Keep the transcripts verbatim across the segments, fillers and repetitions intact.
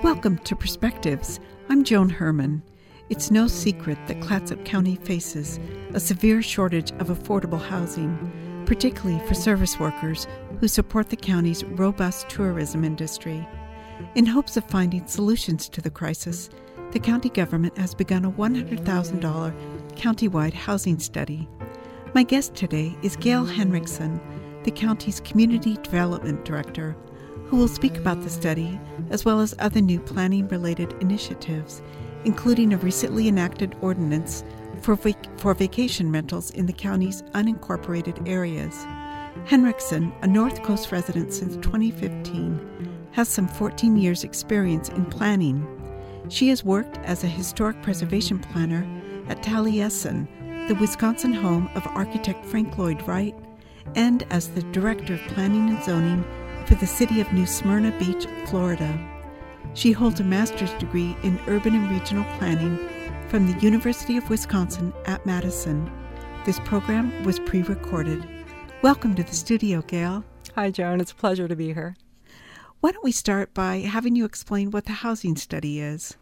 Welcome to Perspectives. I'm Joan Herman. It's no secret that Clatsop County faces a severe shortage of affordable housing, particularly for service workers who support the county's robust tourism industry. In hopes of finding solutions to the crisis, the county government has begun a one hundred thousand dollars countywide housing study. My guest today is Gail Henriksen, the county's Community Development Director, who will speak about the study as well as other new planning-related initiatives, including a recently enacted ordinance for, vac- for vacation rentals in the county's unincorporated areas. Henriksen, a North Coast resident since twenty fifteen, has some fourteen years' experience in planning. She has worked as a historic preservation planner at Taliesin, the Wisconsin home of architect Frank Lloyd Wright, and as the Director of Planning and Zoning for the city of New Smyrna Beach, Florida. She holds a master's degree in urban and regional planning from the University of Wisconsin at Madison. This program was pre-recorded. Welcome to the studio, Gail. Hi, Joan. It's a pleasure to be here. Why don't we start by having you explain what the housing study is?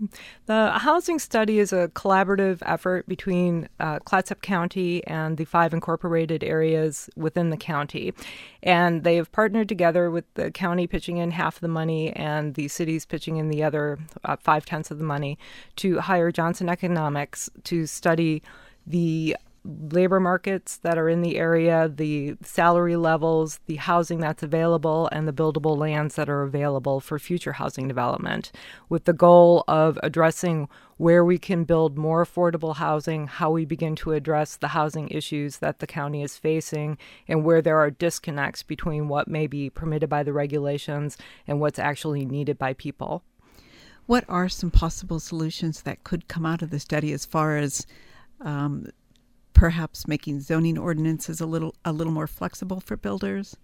The housing study is a collaborative effort between uh, Clatsop County and the five incorporated areas within the county. And they have partnered together with the county pitching in half the money and the cities pitching in the other uh, five-tenths of the money to hire Johnson Economics to study the labor markets that are in the area, the salary levels, the housing that's available, and the buildable lands that are available for future housing development, with the goal of addressing where we can build more affordable housing, how we begin to address the housing issues that the county is facing, and where there are disconnects between what may be permitted by the regulations and what's actually needed by people. What are some possible solutions that could come out of the study as far as um, perhaps making zoning ordinances a little a little more flexible for builders?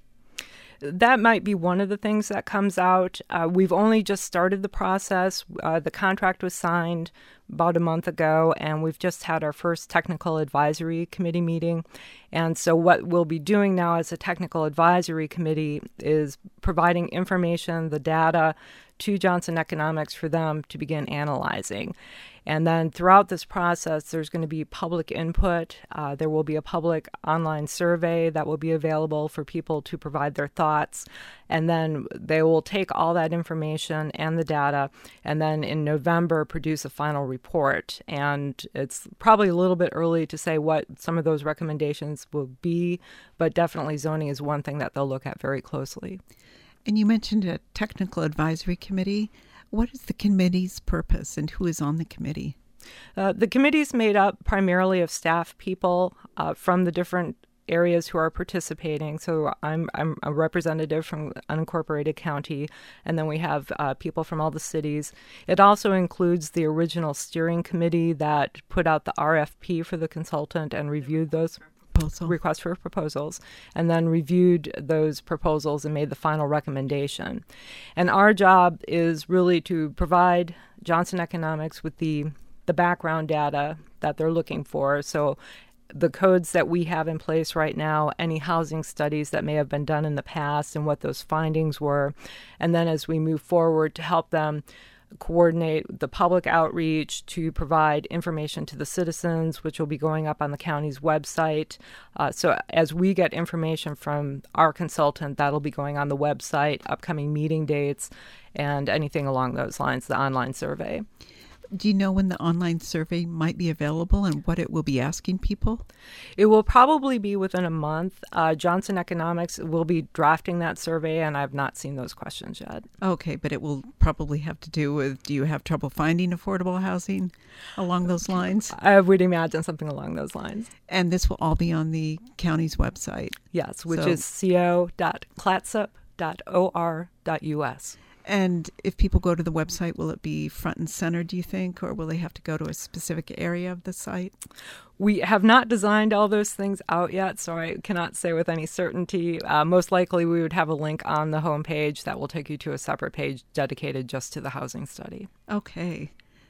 That might be one of the things that comes out. Uh, we've only just started the process. Uh, the contract was signed about a month ago, and we've just had our first technical advisory committee meeting. And so what we'll be doing now as a technical advisory committee is providing information, the data, to Johnson Economics for them to begin analyzing. And then throughout this process, there's going to be public input. Uh, there will be a public online survey that will be available for people to provide their thoughts. And then they will take all that information and the data and then in November produce a final report. And it's probably a little bit early to say what some of those recommendations will be, but definitely zoning is one thing that they'll look at very closely. And you mentioned a technical advisory committee. What is the committee's purpose and who is on the committee? Uh, the committee is made up primarily of staff people uh, from the different areas who are participating. So I'm I'm a representative from unincorporated county, and then we have uh, people from all the cities. It also includes the original steering committee that put out the R F P for the consultant and reviewed those Proposal. requests for proposals, and then reviewed those proposals and made the final recommendation. And our job is really to provide Johnson Economics with the the background data that they're looking for. So the codes that we have in place right now, any housing studies that may have been done in the past and what those findings were. And then as we move forward to help them coordinate the public outreach to provide information to the citizens, which will be going up on the county's website. Uh, so as we get information from our consultant, that'll be going on the website, upcoming meeting dates, and anything along those lines, the online survey. Do you know when the online survey might be available and what it will be asking people? It will probably be within a month. Uh, Johnson Economics will be drafting that survey, and I've not seen those questions yet. Okay, but it will probably have to do with, do you have trouble finding affordable housing along those lines? I would imagine something along those lines. And this will all be on the county's website? Yes, which So, is co dot clatsop dot o r dot u s. And if people go to the website, will it be front and center, do you think, or will they have to go to a specific area of the site? We have not designed all those things out yet, so I cannot say with any certainty. Uh, most likely we would have a link on the homepage that will take you to a separate page dedicated just to the housing study. Okay.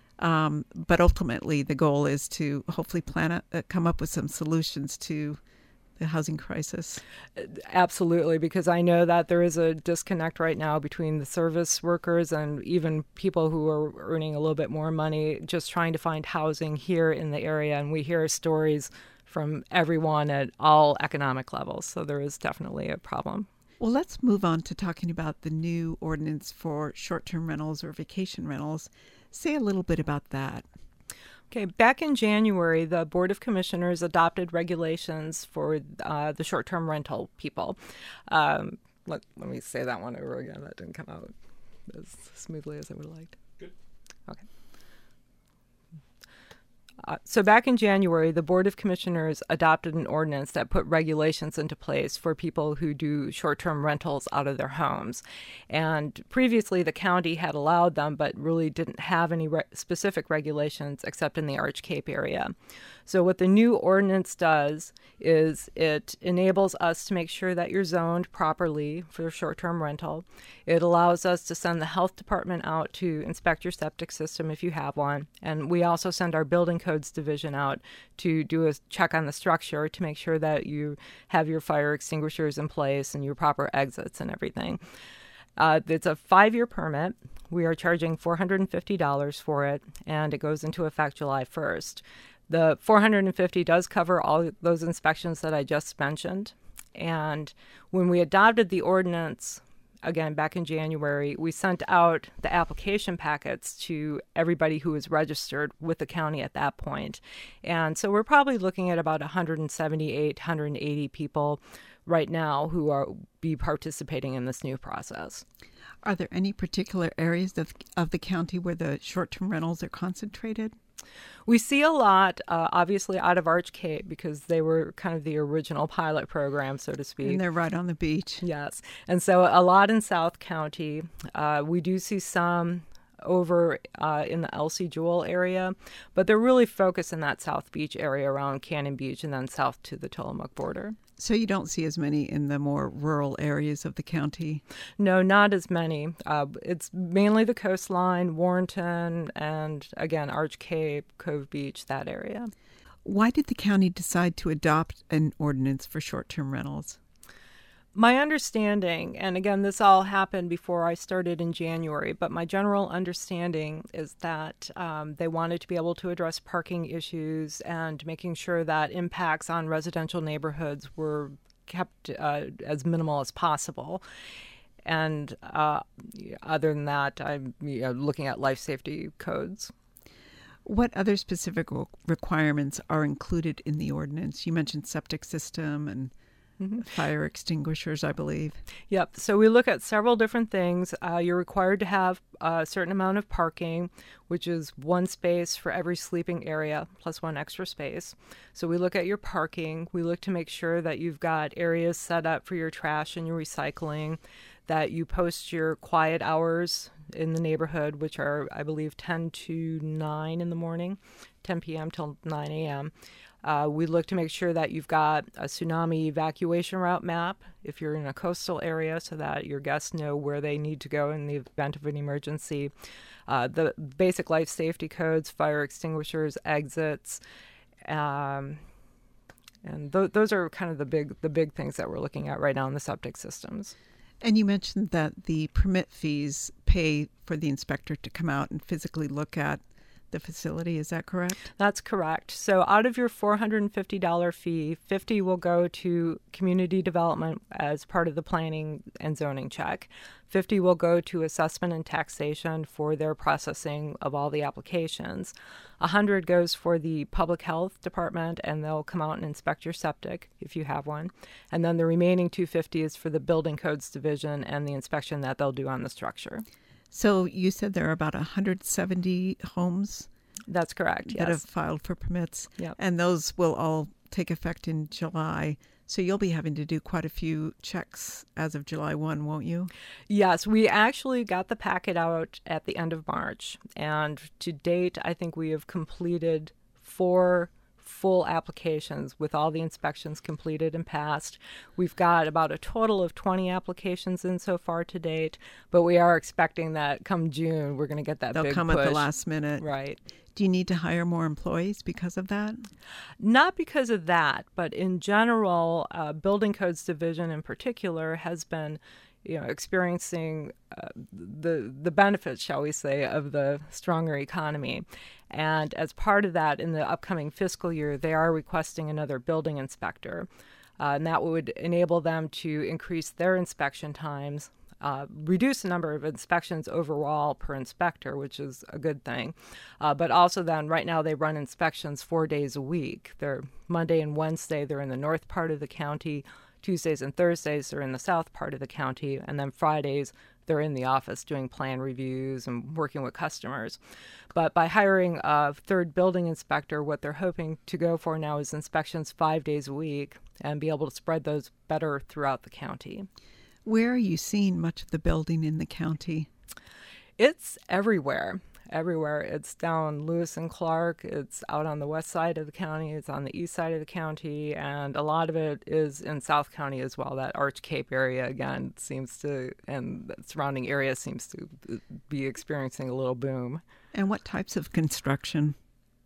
Um, but ultimately the goal is to hopefully plan a, uh, come up with some solutions to the housing crisis? Absolutely, because I know that there is a disconnect right now between the service workers and even people who are earning a little bit more money just trying to find housing here in the area. And we hear stories from everyone at all economic levels. So there is definitely a problem. Well, let's move on to talking about the new ordinance for short-term rentals or vacation rentals. Say a little bit about that. Okay, back in January, the Board of Commissioners adopted regulations for uh, the short-term rental people. Um, let, let me say that one over again. That didn't come out as smoothly as I would have liked. Good. Okay. Uh, so back in January, the Board of Commissioners adopted an ordinance that put regulations into place for people who do short-term rentals out of their homes. And previously, the county had allowed them, but really didn't have any re- specific regulations except in the Arch Cape area. So what the new ordinance does is it enables us to make sure that you're zoned properly for short-term rental. It allows us to send the health department out to inspect your septic system if you have one. And we also send our building codes division out to do a check on the structure to make sure that you have your fire extinguishers in place and your proper exits and everything. Uh, it's a five-year permit. We are charging four hundred fifty dollars for it, and it goes into effect July first. The four hundred fifty dollars does cover all those inspections that I just mentioned. And when we adopted the ordinance, again, back in January, we sent out the application packets to everybody who was registered with the county at that point. And so we're probably looking at about one hundred seventy-eight, one hundred eighty people right now who are be participating in this new process. Are there any particular areas of, of the county where the short-term rentals are concentrated? We see a lot, uh, obviously, out of Arch Cape because they were kind of the original pilot program, so to speak. And they're right on the beach. Yes. And so a lot in South County. Uh, we do see some over uh, in the Elsie Jewell area, but they're really focused in that South Beach area around Cannon Beach and then south to the Tillamook border. So you don't see as many in the more rural areas of the county? No, not as many. Uh, it's mainly the coastline, Warrenton, and again, Arch Cape, Cove Beach, that area. Why did the county decide to adopt an ordinance for short-term rentals? My understanding, and again, this all happened before I started in January, but my general understanding is that um, they wanted to be able to address parking issues and making sure that impacts on residential neighborhoods were kept uh, as minimal as possible. And uh, other than that, I'm you know, looking at life safety codes. What other specific requirements are included in the ordinance? You mentioned septic system and Mm-hmm. fire extinguishers, I believe. Yep. So we look at several different things. Uh, you're required to have a certain amount of parking, which is one space for every sleeping area plus one extra space. So we look at your parking. We look to make sure that you've got areas set up for your trash and your recycling, that you post your quiet hours in the neighborhood, which are, I believe, ten to nine in the morning, ten p.m. till nine a.m. Uh, we look to make sure that you've got a tsunami evacuation route map if you're in a coastal area so that your guests know where they need to go in the event of an emergency. Uh, the basic life safety codes, fire extinguishers, exits, um, and th- those are kind of the big the big things that we're looking at right now in the septic systems. And you mentioned that the permit fees pay for the inspector to come out and physically look at the facility. Is that correct? That's correct. So out of your four hundred fifty dollars fee, fifty dollars will go to community development as part of the planning and zoning check. fifty dollars will go to assessment and taxation for their processing of all the applications. one hundred dollars goes for the public health department, and they'll come out and inspect your septic if you have one. And then the remaining two hundred fifty dollars is for the building codes division and the inspection that they'll do on the structure. So you said there are about one hundred seventy homes? That's correct, that yes. have filed for permits. Yep. And those will all take effect in July. So you'll be having to do quite a few checks as of July first, won't you? Yes, we actually got the packet out at the end of March. And to date, I think we have completed four full applications with all the inspections completed and passed. We've got about a total of twenty applications in so far to date, but we are expecting that come June, we're going to get that They'll big come push. at the last minute. Right. Do you need to hire more employees because of that? Not because of that, but in general, uh, Building Codes Division in particular has been, you know, experiencing uh, the the benefits, shall we say, of the stronger economy. And as part of that, in the upcoming fiscal year, they are requesting another building inspector. Uh, and that would enable them to increase their inspection times, Uh, reduce the number of inspections overall per inspector, which is a good thing. Uh, but also then, right now, they run inspections four days a week. They're Monday and Wednesday, they're in the north part of the county. Tuesdays and Thursdays, they're in the south part of the county. And then Fridays, they're in the office doing plan reviews and working with customers. But by hiring a third building inspector, what they're hoping to go for now is inspections five days a week and be able to spread those better throughout the county. Where are you seeing much of the building in the county? It's everywhere, everywhere. It's down Lewis and Clark. It's out on the west side of the county. It's on the east side of the county. And a lot of it is in South County as well. That Arch Cape area, again, seems to, and the surrounding area seems to be experiencing a little boom. And what types of construction?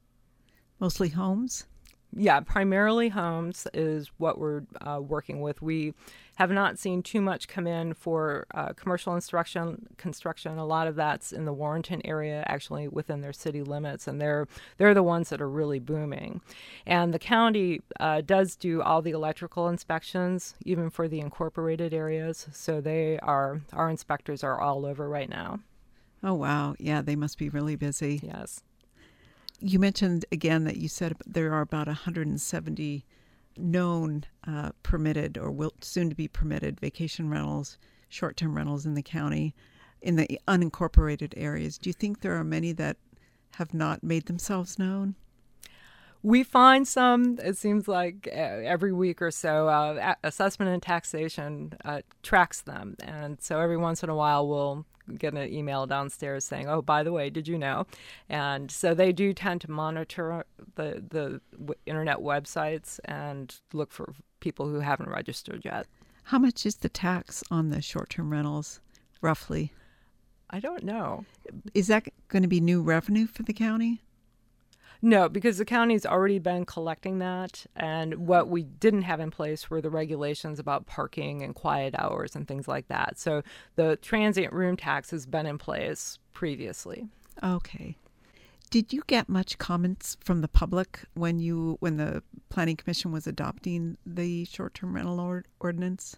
Mostly homes? Yeah, primarily homes is what we're uh, working with. We have not seen too much come in for uh, commercial construction. Construction, a lot of that's in the Warrenton area, actually within their city limits, and they're they're the ones that are really booming. And the county uh, does do all the electrical inspections, even for the incorporated areas. So they are our inspectors are all over right now. Oh wow, yeah, they must be really busy. Yes. You mentioned again that you said there are about one hundred seventy known uh, permitted or will soon to be permitted vacation rentals, short-term rentals in the county, in the unincorporated areas. Do you think there are many that have not made themselves known? We find some, it seems like uh, every week or so, uh, assessment and taxation uh, tracks them. And so every once in a while we'll get an email downstairs saying, oh, by the way, did you know? And so they do tend to monitor the, the w- internet websites and look for people who haven't registered yet. How much is the tax on the short-term rentals, roughly? I don't know. Is that going to be new revenue for the county? No, because the county's already been collecting that, and what we didn't have in place were the regulations about parking and quiet hours and things like that. So the transient room tax has been in place previously. Okay. Did you get much comments from the public when you when the Planning Commission was adopting the short-term rental or- ordinance?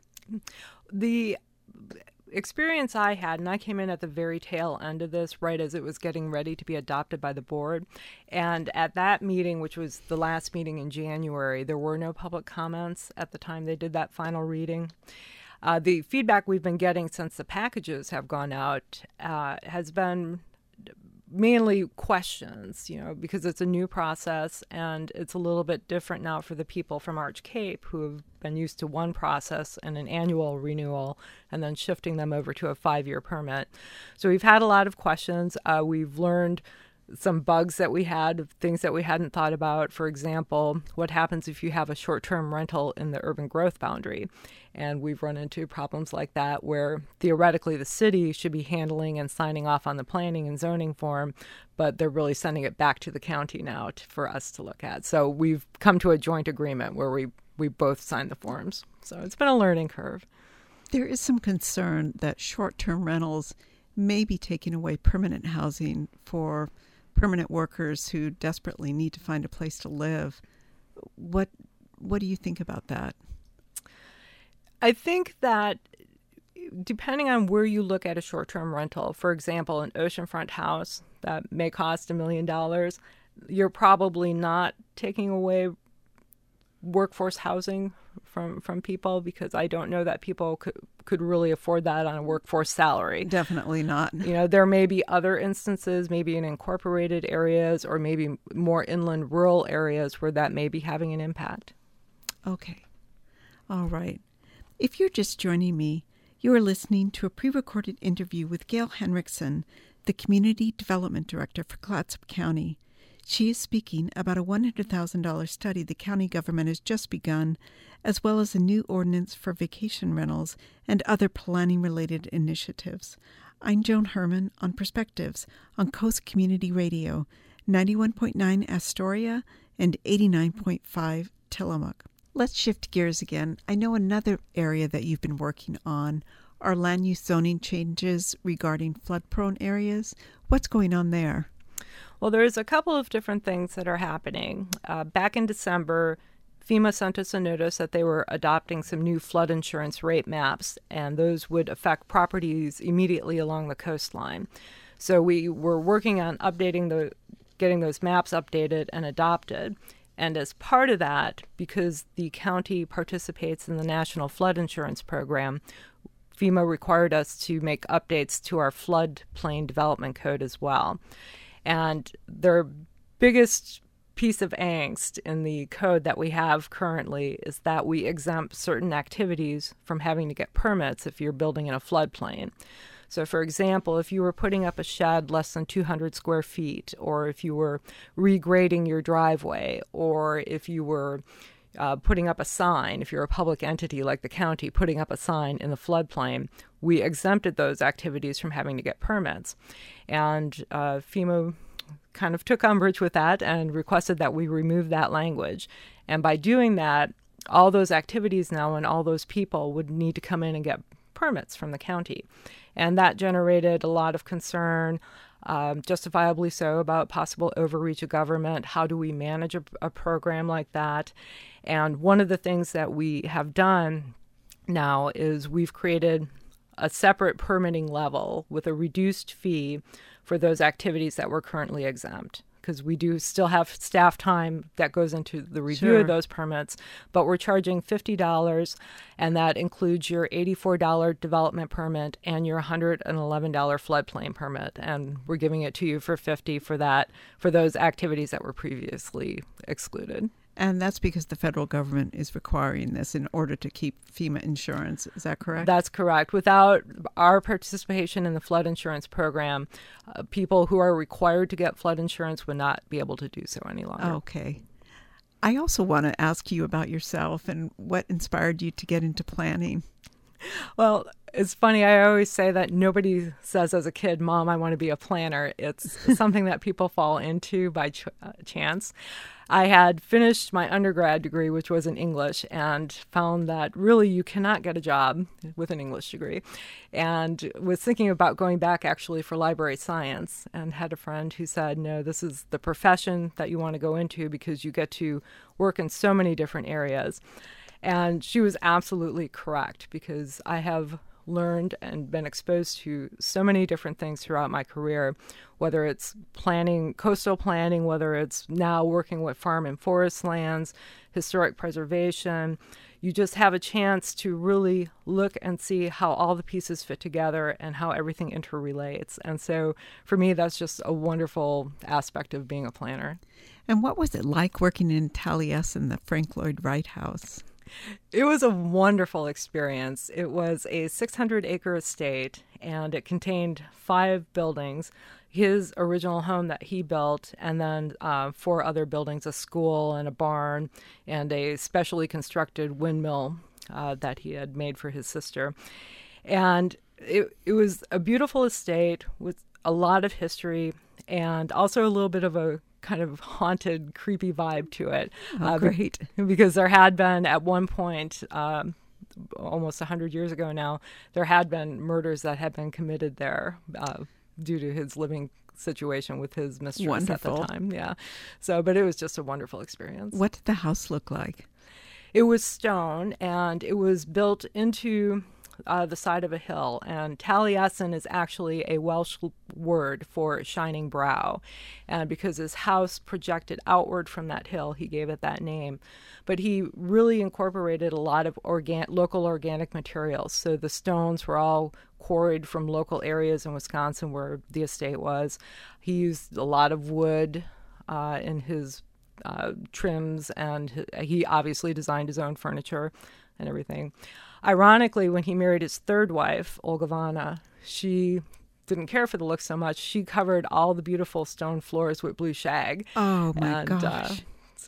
The experience I had, and I came in at the very tail end of this, right as it was getting ready to be adopted by the board. And at that meeting, which was the last meeting in January, there were no public comments at the time they did that final reading. Uh, the feedback we've been getting since the packages have gone out uh, has been mainly questions, you know, because it's a new process and it's a little bit different now for the people from Arch Cape who have been used to one process and an annual renewal and then shifting them over to a five-year permit. So we've had a lot of questions. Uh, we've learned some bugs that we had, things that we hadn't thought about. For example, what happens if you have a short-term rental in the urban growth boundary? And we've run into problems like that where theoretically the city should be handling and signing off on the planning and zoning form, but they're really sending it back to the county now to, for us to look at. So we've come to a joint agreement where we, we both signed the forms. So it's been a learning curve. There is some concern that short-term rentals may be taking away permanent housing for permanent workers who desperately need to find a place to live. What what do you think about that? I think that depending on where you look at a short-term rental, for example, an oceanfront house that may cost a million dollars, you're probably not taking away workforce housing from from people, because I don't know that people could could really afford that on a workforce salary. Definitely not. You know, there may be other instances, maybe in incorporated areas or maybe more inland rural areas where that may be having an impact. Okay. All right. If you're just joining me, you are listening to a pre-recorded interview with Gail Henriksen, the Community Development Director for Clatsop County. She is speaking about a one hundred thousand dollars study the county government has just begun, as well as a new ordinance for vacation rentals and other planning-related initiatives. I'm Joan Herman on Perspectives on Coast Community Radio, ninety-one point nine Astoria, and eighty-nine point five Tillamook. Let's shift gears again. I know another area that you've been working on are land use zoning changes regarding flood-prone areas. What's going on there? Well, there's a couple of different things that are happening. Uh, back in December, FEMA sent us a notice that they were adopting some new flood insurance rate maps, and those would affect properties immediately along the coastline. So we were working on updating the, getting those maps updated and adopted. And as part of that, because the county participates in the National Flood Insurance Program, FEMA required us to make updates to our floodplain development code as well. And their biggest piece of angst in the code that we have currently is that we exempt certain activities from having to get permits if you're building in a floodplain. So, for example, if you were putting up a shed less than two hundred square feet, or if you were regrading your driveway, or if you were uh, putting up a sign, if you're a public entity like the county, putting up a sign in the floodplain, we exempted those activities from having to get permits. And uh, FEMA kind of took umbrage with that and requested that we remove that language. And by doing that, all those activities now and all those people would need to come in and get permits from the county. And that generated a lot of concern, um, justifiably so, about possible overreach of government. How do we manage a, a program like that? And one of the things that we have done now is we've created a separate permitting level with a reduced fee for those activities that were currently exempt, because we do still have staff time that goes into the review Sure. of those permits, but we're charging fifty dollars, and that includes your eighty-four dollars development permit and your one hundred eleven dollars floodplain permit, and we're giving it to you for fifty dollars for that, for those activities that were previously excluded. And that's because the federal government is requiring this in order to keep FEMA insurance. Is that correct? That's correct. Without our participation in the flood insurance program, uh, people who are required to get flood insurance would not be able to do so any longer. Okay. I also want to ask you about yourself and what inspired you to get into planning. Well, it's funny. I always say that nobody says as a kid, Mom, I want to be a planner. It's something that people fall into by ch- uh, chance. I had finished my undergrad degree, which was in English, and found that really you cannot get a job with an English degree. And was thinking about going back actually for library science, and had a friend who said, no, this is the profession that you want to go into because you get to work in so many different areas. And she was absolutely correct, because I have learned and been exposed to so many different things throughout my career, whether it's planning, coastal planning, whether it's now working with farm and forest lands, historic preservation. You just have a chance to really look and see how all the pieces fit together and how everything interrelates. And so for me, that's just a wonderful aspect of being a planner. And what was it like working in Taliesin, the Frank Lloyd Wright House? It was a wonderful experience. It was a six hundred acre estate, and it contained five buildings, his original home that he built, and then uh, four other buildings, a school and a barn, and a specially constructed windmill uh, that he had made for his sister. And it, it was a beautiful estate with a lot of history, and also a little bit of a kind of haunted, creepy vibe to it. Oh, uh, great. Because there had been, at one point, um, almost one hundred years ago now, there had been murders that had been committed there uh, due to his living situation with his mistress Wonderful. at the time. Yeah. So, but it was just a wonderful experience. What did the house look like? It was stone, and it was built into uh, the side of a hill. And Taliesin is actually a Welsh word for shining brow. And because his house projected outward from that hill, he gave it that name. But he really incorporated a lot of organ- local organic materials. So the stones were all quarried from local areas in Wisconsin where the estate was. He used a lot of wood uh, in his uh, trims, and he obviously designed his own furniture and everything. Ironically, when he married his third wife, Olga Vana, she didn't care for the look so much. She covered all the beautiful stone floors with blue shag. Oh, my and, gosh. Uh,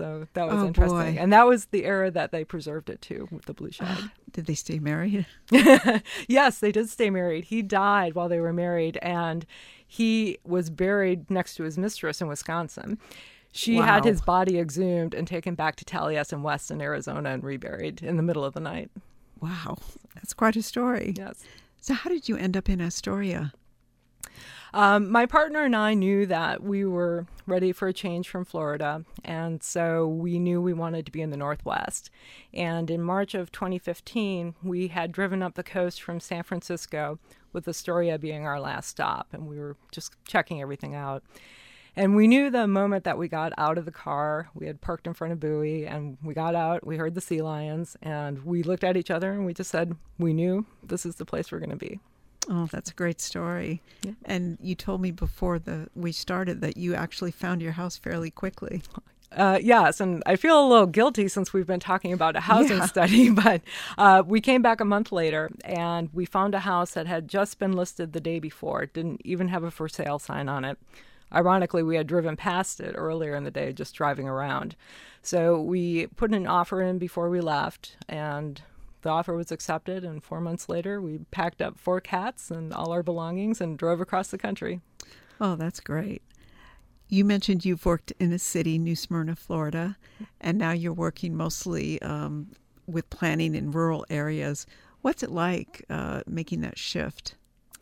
So that was Oh, interesting. boy. And that was the era that they preserved it to, with the blue shag. Did they stay married? Yes, they did stay married. He died while they were married, and he was buried next to his mistress in Wisconsin. She Wow. had his body exhumed and taken back to Taliesin West in Arizona and reburied in the middle of the night. Wow, that's quite a story. Yes. So how did you end up in Astoria? Um, my partner and I knew that we were ready for a change from Florida, and so we knew we wanted to be in the Northwest. And in March of twenty fifteen, we had driven up the coast from San Francisco, with Astoria being our last stop, and we were just checking everything out. And we knew the moment that we got out of the car, we had parked in front of Bowie, and we got out, we heard the sea lions, and we looked at each other and we just said, we knew this is the place we're going to be. Oh, that's a great story. Yeah. And you told me before the we started that you actually found your house fairly quickly. Uh, yes, and I feel a little guilty since we've been talking about a housing Yeah. study, but uh, we came back a month later and we found a house that had just been listed the day before. It didn't even have a for sale sign on it. Ironically, we had driven past it earlier in the day, just driving around. So we put an offer in before we left, and the offer was accepted. And four months later, we packed up four cats and all our belongings and drove across the country. Oh, that's great. You mentioned you've worked in a city, New Smyrna, Florida, and now you're working mostly um, with planning in rural areas. What's it like uh, making that shift?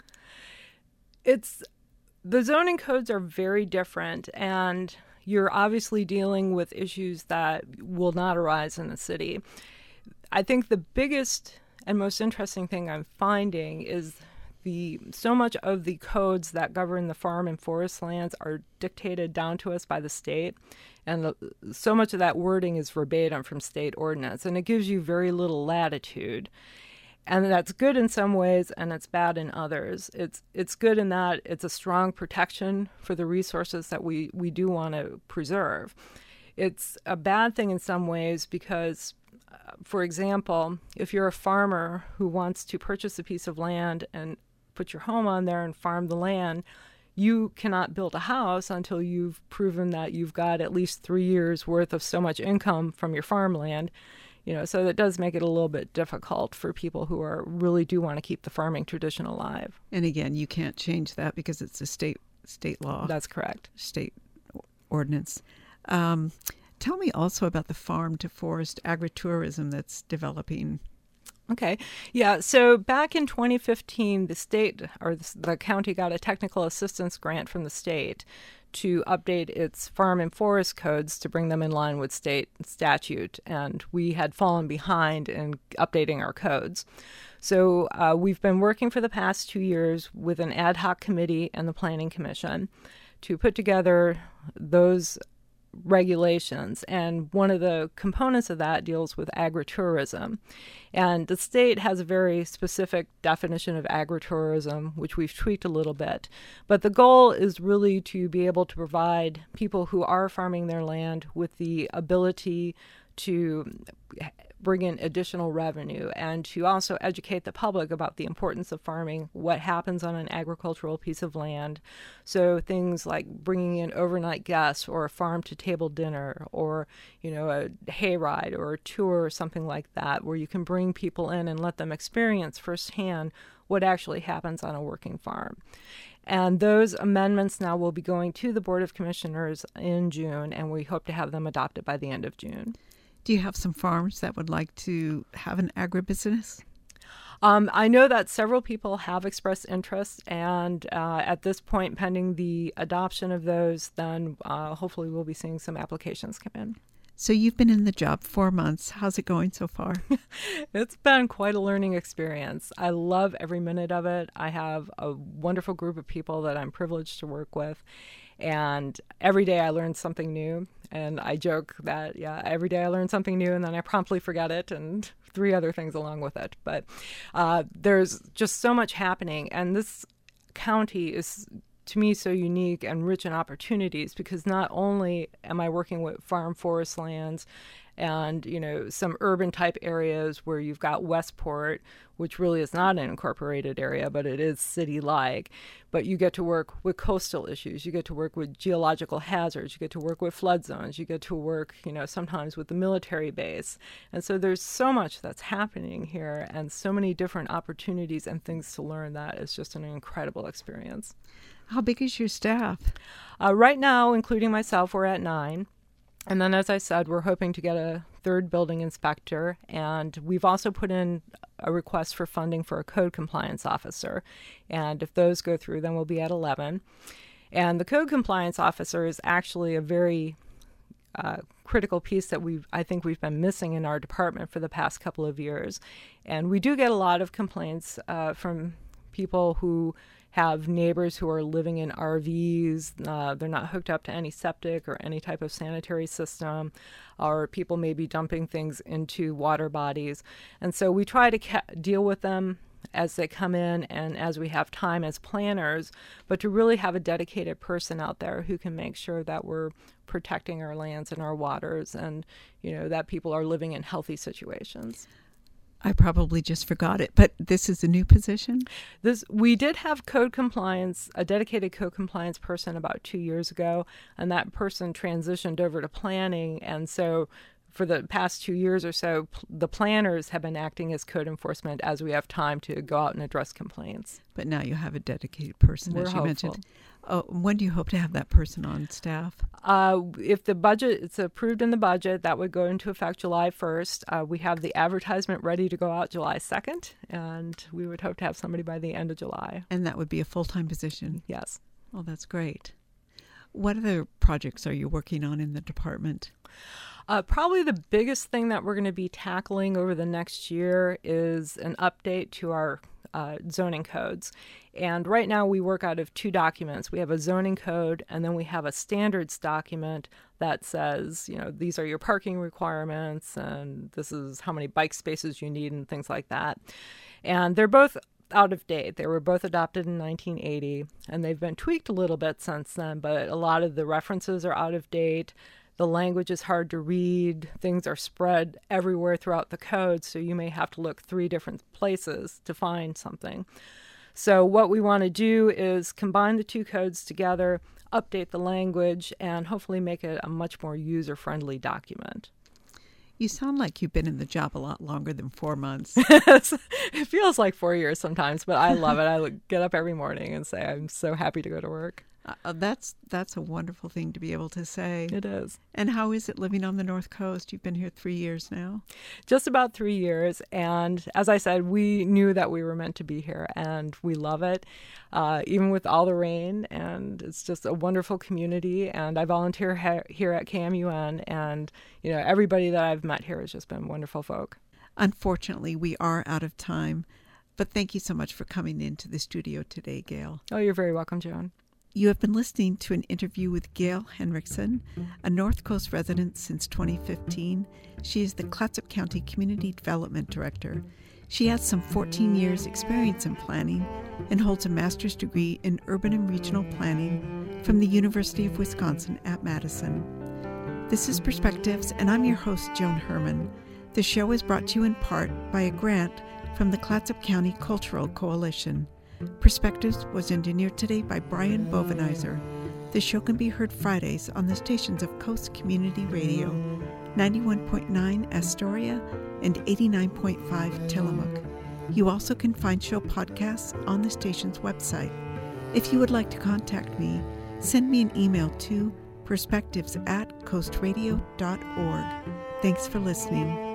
It's the zoning codes are very different, and you're obviously dealing with issues that will not arise in the city. I think the biggest and most interesting thing I'm finding is the so much of the codes that govern the farm and forest lands are dictated down to us by the state, and the, so much of that wording is verbatim from state ordinance, and it gives you very little latitude. And that's good in some ways, and it's bad in others. It's it's good in that it's a strong protection for the resources that we, we do want to preserve. It's a bad thing in some ways because, uh, for example, if you're a farmer who wants to purchase a piece of land and put your home on there and farm the land, you cannot build a house until you've proven that you've got at least three years worth of so much income from your farmland. You know, so that does make it a little bit difficult for people who are really do want to keep the farming tradition alive. And again, you can't change that because it's a state state law. That's correct. State ordinance. Um, tell me also about the farm to forest agritourism that's developing. Okay. Yeah. So back in twenty fifteen, the state or the county got a technical assistance grant from the state to update its farm and forest codes to bring them in line with state statute. And we had fallen behind in updating our codes. So uh, we've been working for the past two years with an ad hoc committee and the Planning Commission to put together those regulations, and one of the components of that deals with agritourism. And the state has a very specific definition of agritourism, which we've tweaked a little bit. But the goal is really to be able to provide people who are farming their land with the ability to bring in additional revenue and to also educate the public about the importance of farming, what happens on an agricultural piece of land. So things like bringing in overnight guests or a farm-to-table dinner or, you know, a hayride or a tour or something like that, where you can bring people in and let them experience firsthand what actually happens on a working farm. And those amendments now will be going to the Board of Commissioners in June, and we hope to have them adopted by the end of June. Do you have some farms that would like to have an agribusiness? Um, I know that several people have expressed interest, and uh, at this point, pending the adoption of those, then uh, hopefully we'll be seeing some applications come in. So you've been in the job four months. How's it going so far? It's been quite a learning experience. I love every minute of it. I have a wonderful group of people that I'm privileged to work with, and every day I learn something new. And I joke that, yeah, every day I learn something new and then I promptly forget it and three other things along with it. But uh, there's just so much happening. And this county is, to me, so unique and rich in opportunities because not only am I working with farm forest lands and, you know, some urban type areas where you've got Westport, which really is not an incorporated area, but it is city-like. But you get to work with coastal issues. You get to work with geological hazards. You get to work with flood zones. You get to work, you know, sometimes with the military base. And so there's so much that's happening here and so many different opportunities and things to learn that it's just an incredible experience. How big is your staff? Uh, right now, including myself, we're at nine. And then, as I said, we're hoping to get a third building inspector. And we've also put in a request for funding for a code compliance officer. And if those go through, then we'll be at eleven. And the code compliance officer is actually a very uh, critical piece that we I think we've been missing in our department for the past couple of years. And we do get a lot of complaints uh, from people who have neighbors who are living in R Vs. Uh, they're not hooked up to any septic or any type of sanitary system, or people may be dumping things into water bodies. And so we try to ca- deal with them as they come in and as we have time as planners, but to really have a dedicated person out there who can make sure that we're protecting our lands and our waters and, you know, that people are living in healthy situations. I probably just forgot it, but this is a new position? This we did have code compliance, a dedicated code compliance person about two years ago, and that person transitioned over to planning. And so for the past two years or so, p- the planners have been acting as code enforcement as we have time to go out and address complaints. But now you have a dedicated person, We're as you hopeful. mentioned. Oh, when do you hope to have that person on staff? Uh, if the budget it's approved in the budget, that would go into effect July first. Uh, we have the advertisement ready to go out July second, and we would hope to have somebody by the end of July. And that would be a full-time position? Yes. Oh, that's great. What other projects are you working on in the department? Uh, probably the biggest thing that we're going to be tackling over the next year is an update to our uh, zoning codes. And right now we work out of two documents. We have a zoning code, and then we have a standards document that says, you know, these are your parking requirements, and this is how many bike spaces you need, and things like that. And they're both out of date. They were both adopted in nineteen eighty, and they've been tweaked a little bit since then, but a lot of the references are out of date. The language is hard to read. Things are spread everywhere throughout the code, so you may have to look three different places to find something. So what we want to do is combine the two codes together, update the language, and hopefully make it a much more user-friendly document. You sound like you've been in the job a lot longer than four months. It feels like four years sometimes, but I love it. I get up every morning and say, I'm so happy to go to work. Uh, that's that's a wonderful thing to be able to say. It is. And how is it living on the North Coast? You've been here three years now. Just about three years. And as I said, we knew that we were meant to be here, and we love it, uh, even with all the rain. And it's just a wonderful community. And I volunteer ha- here at K M U N, and you know, everybody that I've met here has just been wonderful folk. Unfortunately, we are out of time. But thank you so much for coming into the studio today, Gail. Oh, you're very welcome, Joan. You have been listening to an interview with Gail Henriksen, a North Coast resident since twenty fifteen. She is the Clatsop County Community Development Director. She has some fourteen years experience in planning and holds a master's degree in urban and regional planning from the University of Wisconsin at Madison. This is Perspectives, and I'm your host, Joan Herman. The show is brought to you in part by a grant from the Clatsop County Cultural Coalition. Perspectives was engineered today by Brian Bovenizer. The show can be heard Fridays on the stations of Coast Community Radio, ninety-one point nine Astoria and eighty-nine point five Tillamook. You also can find show podcasts on the station's website. If you would like to contact me, send me an email to perspectives at coastradio dot org. Thanks for listening.